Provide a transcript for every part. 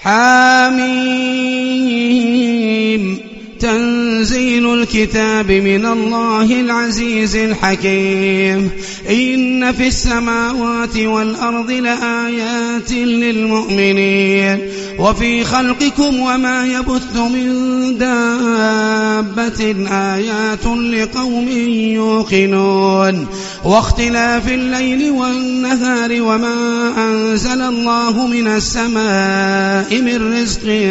حميم تنزيل الكتاب من الله العزيز الحكيم. إن في السماوات والأرض لآيات للمؤمنين وفي خلقكم وما يبث من دابة آيات لقوم يوقنون. واختلاف الليل والنهار وما أنزل الله من السماء من رزق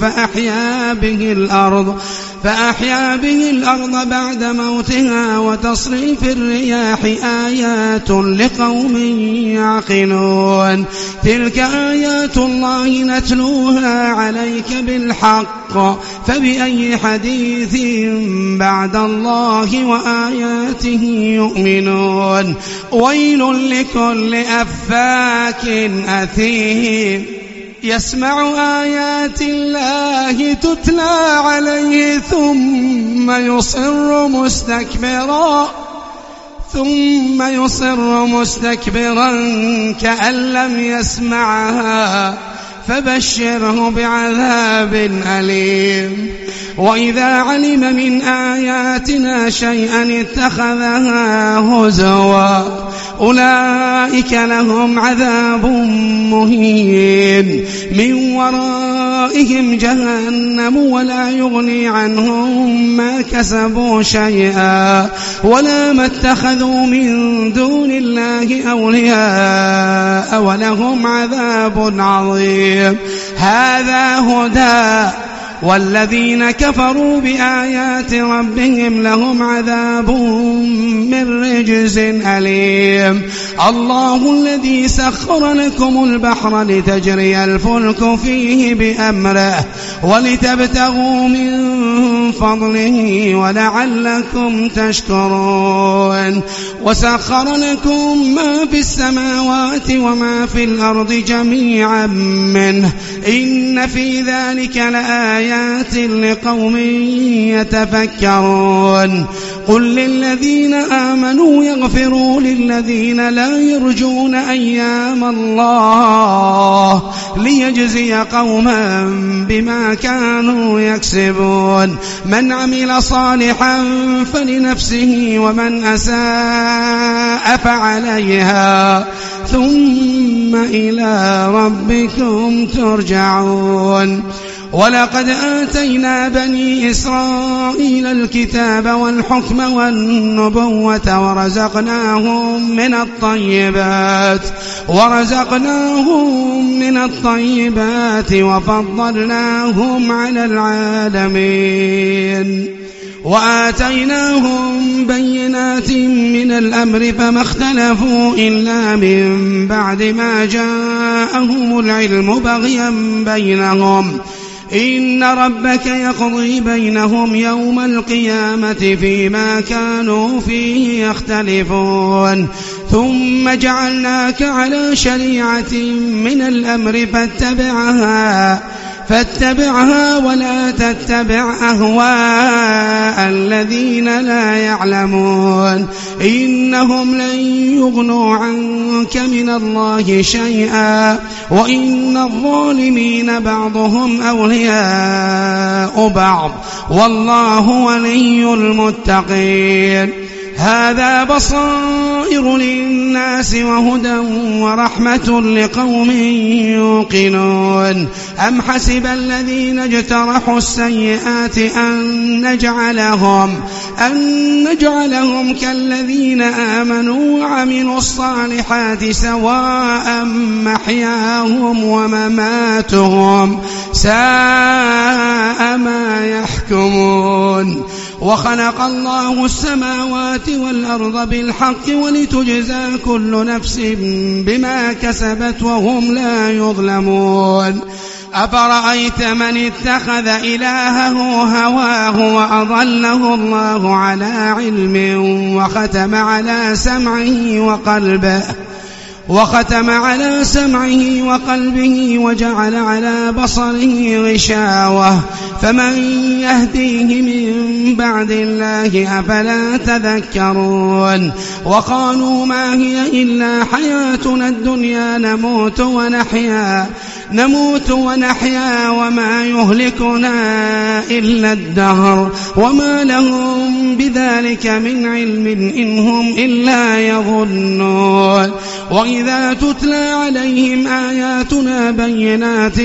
فأحيا به الأرض بعد موتها وتصريف الرياح آيات لقوم يعقلون. تلك آيات الله نتلوها عليك بالحق فبأي حديث بعد الله وآياته يؤمنون. ويل لكل أفاك أثيم يسمع آيات الله تتلى عليه ثم يصر مستكبرا كأن لم يسمعها فبشره بعذاب أليم. وإذا علم من آياتنا شيئا اتخذها هزوا أولئك لهم عذاب مهين من ورائهم جهنم ولا يغني عنهم ما كسبوا شيئا ولا ما اتخذوا من دون الله أولياء ولهم عذاب عظيم. هذا هدى والذين كفروا بآيات ربهم لهم عذاب من رجز أليم. الله الذي سخر لكم البحر لتجري الفلك فيه بأمره ولتبتغوا من فضله ولعلكم تشكرون. وسخر لكم ما في السماوات وما في الأرض جميعا منه إن في ذلك لآيات لقوم يتفكرون. قل للذين آمنوا يغفروا للذين لا يرجون أيام الله ليجزي قوما بما كانوا يكسبون. من عمل صالحا فلنفسه ومن أساء فعليها ثم إلى ربكم ترجعون. ولقد آتينا بني إسرائيل الكتاب والحكم والنبوة ورزقناهم من الطيبات وفضلناهم على العالمين وآتيناهم بينات من الأمر فما اختلفوا إلا من بعد ما جاءهم العلم بغيا بينهم. إن ربك يقضي بينهم يوم القيامة فيما كانوا فيه يختلفون. ثم جعلناك على شريعة من الأمر فاتبعها ولا تتبع أهواء الذين لا يعلمون إنهم لن يغنوا عنك من الله شيئا وإن الظالمين بعضهم أولياء بعض والله ولي المتقين. هذا بصائر للناس وهدى ورحمة لقوم يوقنون. أم حسب الذين اجترحوا السيئات أن نجعلهم كالذين آمنوا وعملوا الصالحات سواء محياهم ومماتهم ساء ما يحكمون. وخلق الله السماوات والأرض بالحق ولتجزى كل نفس بما كسبت وهم لا يظلمون. أفرأيت من اتخذ إلهه هواه وأضله الله على علم وختم على سمعه وقلبه وجعل على بصره غشاوة فمن يهديه من بعد الله أفلا تذكرون. وقالوا ما هي إلا حياتنا الدنيا نموت ونحيا نموت ونحيا وما يهلكنا إلا الدهر وما لهم بذلك من علم إن هم إلا يظنون وإذا تتلى عليهم آياتنا بينات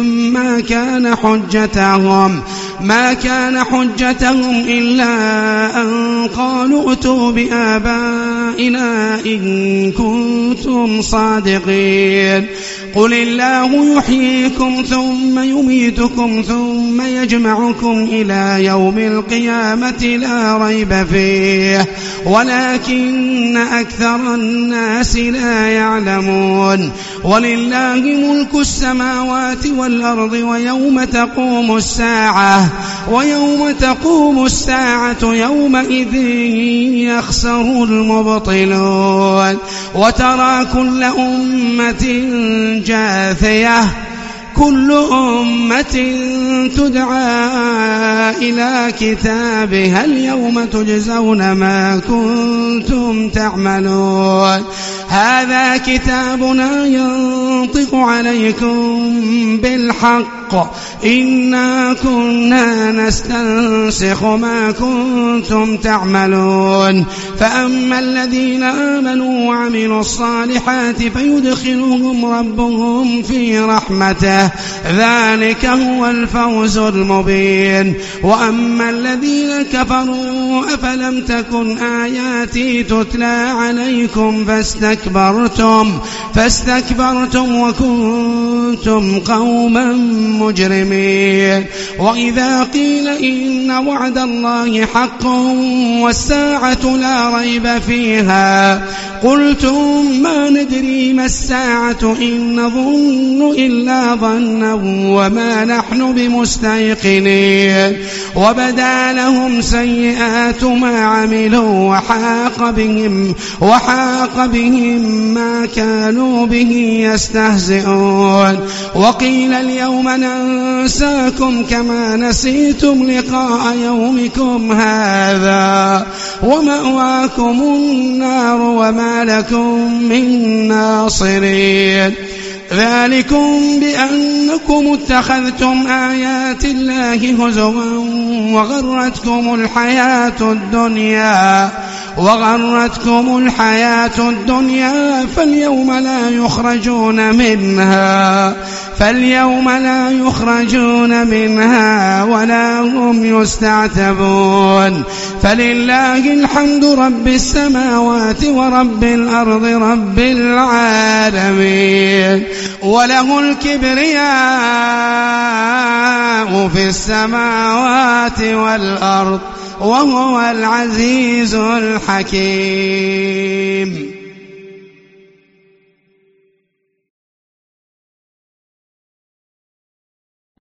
ما كان حجتهم إلا أن قالوا ائتوا بآبائنا إن كنتم صادقين قل الله يحييكم ثم يميتكم ثم يجمعكم إلى يوم القيامة لا ريب فيه ولكن أكثر الناس لا يعلمون ولله ملك السماوات والأرض ويوم تقوم الساعة يومئذ يخسر المبطلون وترى كل أمة جاثية كل أمة تدعى إلى كتابها اليوم تجزون ما كنتم تعملون هذا كتابنا ينطق عليكم بالحق إنا كنا نستنسخ ما كنتم تعملون فأما الذين آمنوا وعملوا الصالحات فيدخلهم ربهم في رحمته ذلك هو الفوز المبين وأما الذين كفروا أفلم تكن آياتي تتلى عليكم فاستكبرتم وكنتم قوما مجرمين وإذا قيل إن وعد الله حق والساعة لا ريب فيها قلتم ما ندري ما الساعة إن نظن إلا ظنا وما نحن بمستيقنين وبدا لهم سيئات ما عملوا وحاق بهم ما كانوا به يستهزئون وقيل اليوم ننساكم كما نسيتم لقاء يومكم هذا ومأواكم النار وما لكم من ناصرين ذلكم بأنكم اتخذتم آيات الله هزوا وغرتكم الحياة الدنيا فاليوم لا يخرجون منها ولا هم يستعتبون فلله الحمد رب السماوات ورب الأرض رب العالمين وله الكبرياء في السماوات والأرض وهو العزيز الحكيم.